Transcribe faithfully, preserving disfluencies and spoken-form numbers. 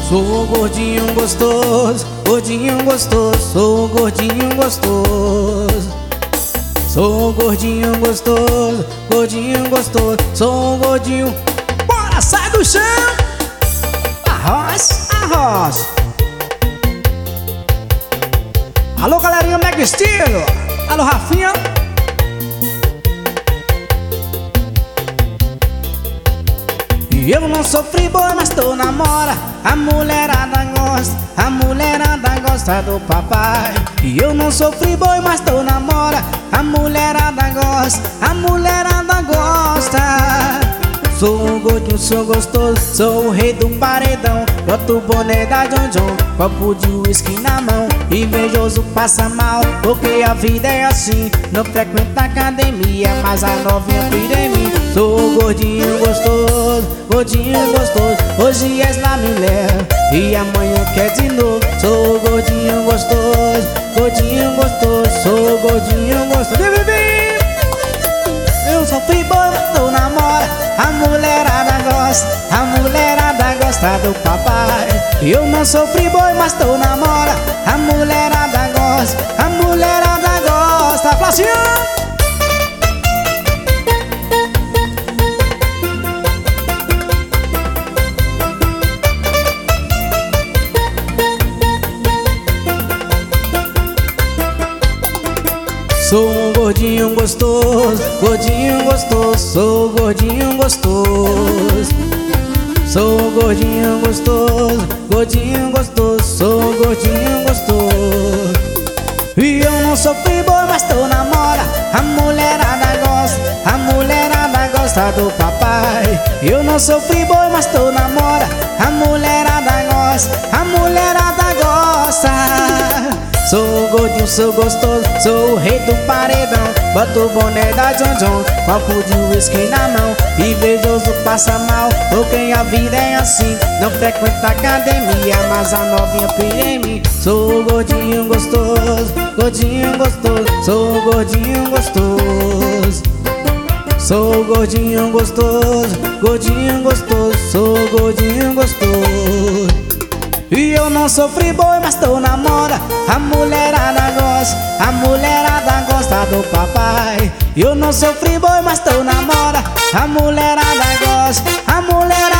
Sou gordinho gostoso, gordinho gostoso, sou gordinho gostoso. Sou gordinho gostoso, gordinho gostoso, sou gordinho. Bora, sai do chão! Arroz, arroz. Alô, galerinha Mega Estilo. Alô, Rafinha. Eu não sou free-boy, mas tô namora. A mulherada gosta, a mulherada gosta do papai. E eu não sou free-boy, mas tô namora. A mulherada gosta, a mulherada gosta. Sou um gordinho, sou gostoso, sou o rei do paredão. Boto o boné da John John, copo de uísque na mão. Invejoso passa mal, porque a vida é assim. Não frequenta academia, mas a novinha pira em mim. Sou gordinho gostoso, gordinho gostoso. Hoje és lá me leva e amanhã quer de novo. Sou gordinho gostoso, gordinho gostoso, sou gordinho gostoso. Eu sou free-boy, mas tô namora. A mulherada gosta, a mulherada gosta do papai. Eu não sou free-boy, mas tô namora. A mulherada gosta, a mulherada gosta. Flacinha! Sou um gordinho gostoso, gordinho gostoso, sou gordinho gostoso. Sou gordinho gostoso, gordinho gostoso, sou gordinho gostoso. E eu não sou free-boy, mas tô namora. A mulherada gosta, a mulherada gosta do papai. Eu não sou free-boy, mas tô namora. A mulherada gosta, a mulherada gosta. Sou gordinho, sou gostoso, sou o rei do paredão. Boto o boné da John John, copo de uísque na mão. Invejoso passa mal, porque a vida é assim. Não frequenta academia, mas a novinha pira em mim. Sou gordinho gostoso, gordinho gostoso, sou gordinho gostoso. Sou gordinho gostoso, gordinho gostoso, sou gordinho gostoso. E eu não sou free-boy, mas tô namora. A mulherada gosta, a mulherada gosta do papai. Eu não sou free-boy, mas tô namora. A mulherada gosta, a mulherada